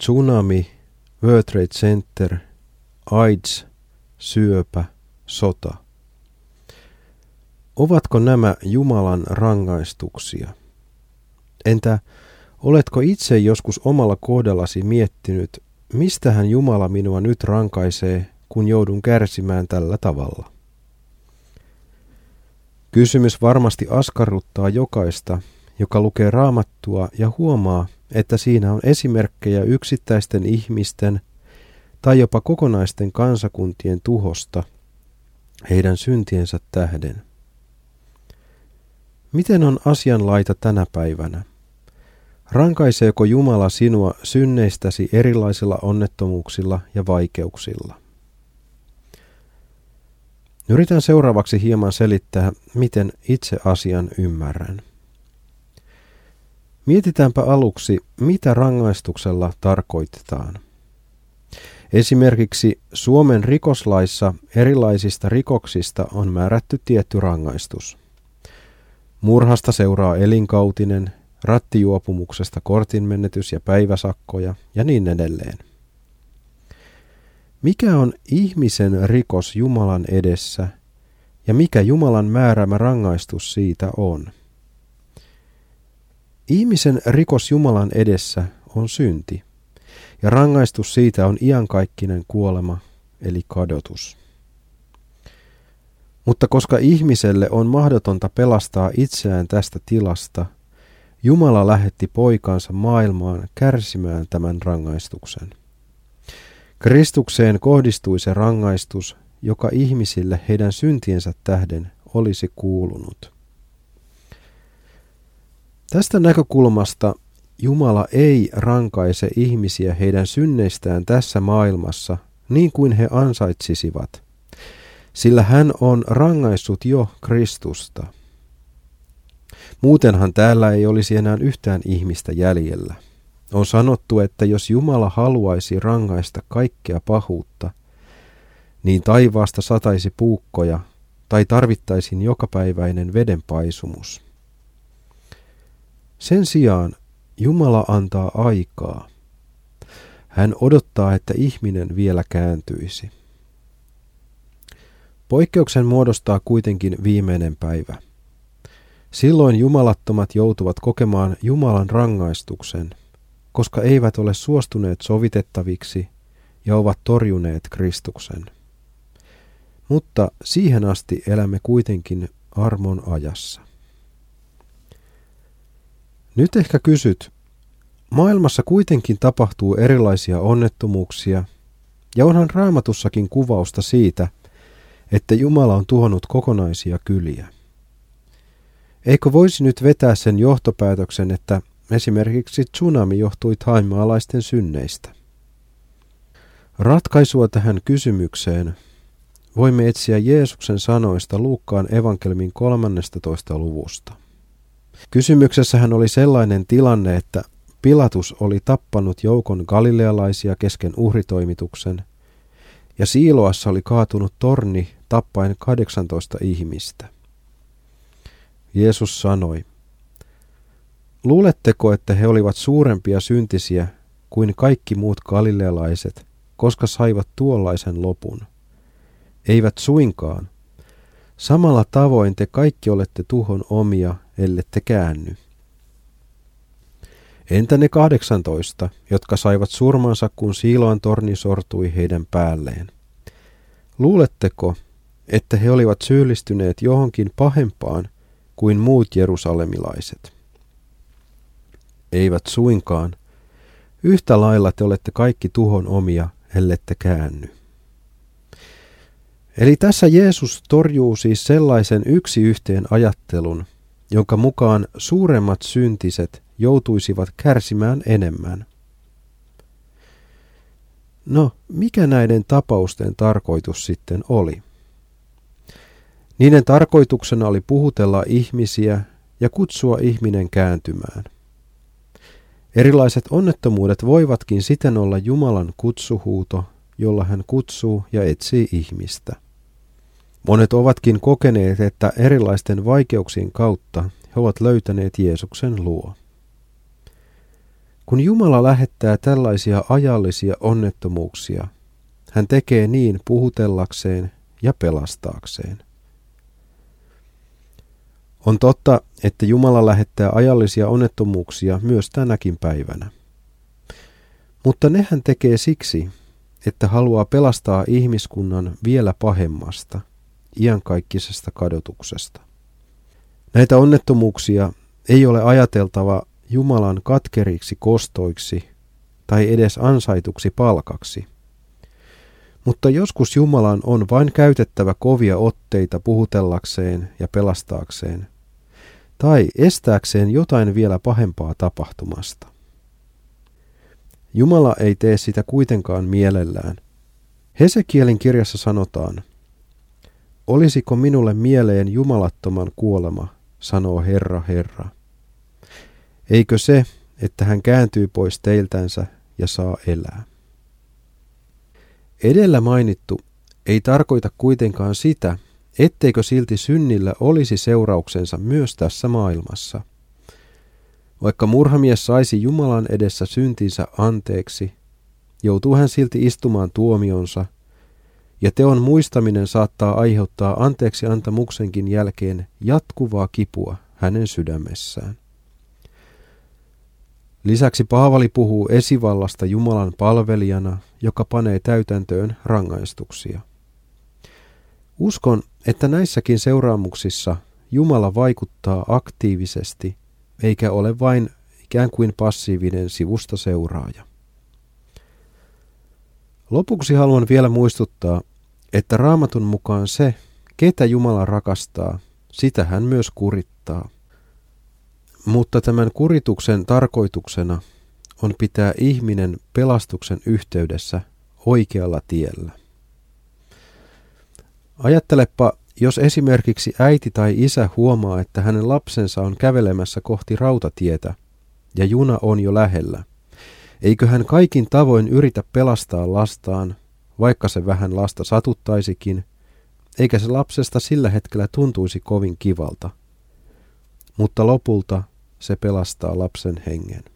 tsunami, World Trade Center, AIDS, syöpä, sota. Ovatko nämä Jumalan rangaistuksia? Entä oletko itse joskus omalla kohdallasi miettinyt, mistähän Jumala minua nyt rankaisee, kun joudun kärsimään tällä tavalla? Kysymys varmasti askarruttaa jokaista, joka lukee Raamattua ja huomaa, että siinä on esimerkkejä yksittäisten ihmisten tai jopa kokonaisten kansakuntien tuhosta heidän syntiensä tähden. Miten on asianlaita tänä päivänä? Rankaiseeko Jumala sinua synneistäsi erilaisilla onnettomuuksilla ja vaikeuksilla? Yritän seuraavaksi hieman selittää, miten itse asian ymmärrän. Mietitäänpä aluksi, mitä rangaistuksella tarkoitetaan. Esimerkiksi Suomen rikoslaissa erilaisista rikoksista on määrätty tietty rangaistus. Murhasta seuraa elinkautinen, rattijuopumuksesta kortinmenetys ja päiväsakkoja ja niin edelleen. Mikä on ihmisen rikos Jumalan edessä ja mikä Jumalan määräämä rangaistus siitä on? Ihmisen rikos Jumalan edessä on synti ja rangaistus siitä on iankaikkinen kuolema eli kadotus. Mutta koska ihmiselle on mahdotonta pelastaa itseään tästä tilasta, Jumala lähetti poikansa maailmaan kärsimään tämän rangaistuksen. Kristukseen kohdistui se rangaistus, joka ihmisille heidän syntiensä tähden olisi kuulunut. Tästä näkökulmasta Jumala ei rankaise ihmisiä heidän synneistään tässä maailmassa niin kuin he ansaitsisivat, sillä hän on rangaissut jo Kristusta. Muutenhan täällä ei olisi enää yhtään ihmistä jäljellä. On sanottu, että jos Jumala haluaisi rangaista kaikkea pahuutta, niin taivaasta sataisi puukkoja tai tarvittaisiin jokapäiväinen vedenpaisumus. Sen sijaan Jumala antaa aikaa. Hän odottaa, että ihminen vielä kääntyisi. Poikkeuksen muodostaa kuitenkin viimeinen päivä. Silloin jumalattomat joutuvat kokemaan Jumalan rangaistuksen, koska eivät ole suostuneet sovitettaviksi ja ovat torjuneet Kristuksen. Mutta siihen asti elämme kuitenkin armon ajassa. Nyt ehkä kysyt, maailmassa kuitenkin tapahtuu erilaisia onnettomuuksia, ja onhan Raamatussakin kuvausta siitä, että Jumala on tuhonnut kokonaisia kyliä. Eikö voisi nyt vetää sen johtopäätöksen, että esimerkiksi tsunami johtui thaimaalaisten synneistä? Ratkaisua tähän kysymykseen voimme etsiä Jeesuksen sanoista Luukkaan evankeliumin 13. luvusta. Kysymyksessähän oli sellainen tilanne, että Pilatus oli tappanut joukon galilealaisia kesken uhritoimituksen, ja Siiloassa oli kaatunut torni tappaen 18 ihmistä. Jeesus sanoi, luuletteko, että he olivat suurempia syntisiä kuin kaikki muut galilealaiset, koska saivat tuollaisen lopun? Eivät suinkaan. Samalla tavoin te kaikki olette tuhon omia, ellette käänny. Entä ne 18, jotka saivat surmansa, kun Siiloan torni sortui heidän päälleen? Luuletteko, että he olivat syyllistyneet johonkin pahempaan kuin muut jerusalemilaiset? Eivät suinkaan. Yhtä lailla te olette kaikki tuhon omia, ellette käänny. Eli tässä Jeesus torjuu siis sellaisen yksi yhteen ajattelun, jonka mukaan suuremmat syntiset joutuisivat kärsimään enemmän. No, mikä näiden tapausten tarkoitus sitten oli? Niiden tarkoituksena oli puhutella ihmisiä ja kutsua ihminen kääntymään. Erilaiset onnettomuudet voivatkin siten olla Jumalan kutsuhuuto, jolla hän kutsuu ja etsii ihmistä. Monet ovatkin kokeneet, että erilaisten vaikeuksien kautta he ovat löytäneet Jeesuksen luo. Kun Jumala lähettää tällaisia ajallisia onnettomuuksia, hän tekee niin puhutellakseen ja pelastaakseen. On totta, että Jumala lähettää ajallisia onnettomuuksia myös tänäkin päivänä. Mutta ne hän tekee siksi, että haluaa pelastaa ihmiskunnan vielä pahemmasta, iankaikkisesta kadotuksesta. Näitä onnettomuuksia ei ole ajateltava Jumalan katkeriksi kostoiksi tai edes ansaituksi palkaksi. Mutta joskus Jumalan on vain käytettävä kovia otteita puhutellakseen ja pelastaakseen, tai estääkseen jotain vielä pahempaa tapahtumasta. Jumala ei tee sitä kuitenkaan mielellään. Hesekielin kirjassa sanotaan, olisiko minulle mieleen jumalattoman kuolema, sanoo Herra, Herra. Eikö se, että hän kääntyy pois teiltänsä ja saa elää? Edellä mainittu ei tarkoita kuitenkaan sitä, etteikö silti synnillä olisi seurauksensa myös tässä maailmassa. Vaikka murhamies saisi Jumalan edessä syntinsä anteeksi, joutuu hän silti istumaan tuomionsa, ja teon muistaminen saattaa aiheuttaa anteeksi antamuksenkin jälkeen jatkuvaa kipua hänen sydämessään. Lisäksi Paavali puhuu esivallasta Jumalan palvelijana, joka panee täytäntöön rangaistuksia. Uskon, että näissäkin seuraamuksissa Jumala vaikuttaa aktiivisesti, eikä ole vain ikään kuin passiivinen sivusta seuraaja. Lopuksi haluan vielä muistuttaa, että Raamatun mukaan se, ketä Jumala rakastaa, sitä hän myös kurittaa. Mutta tämän kurituksen tarkoituksena on pitää ihminen pelastuksen yhteydessä oikealla tiellä. Ajattelepa, jos esimerkiksi äiti tai isä huomaa, että hänen lapsensa on kävelemässä kohti rautatietä ja juna on jo lähellä. Eikö hän kaikin tavoin yritä pelastaa lastaan, vaikka se vähän lasta satuttaisikin, eikä se lapsesta sillä hetkellä tuntuisi kovin kivalta. Mutta lopulta se pelastaa lapsen hengen.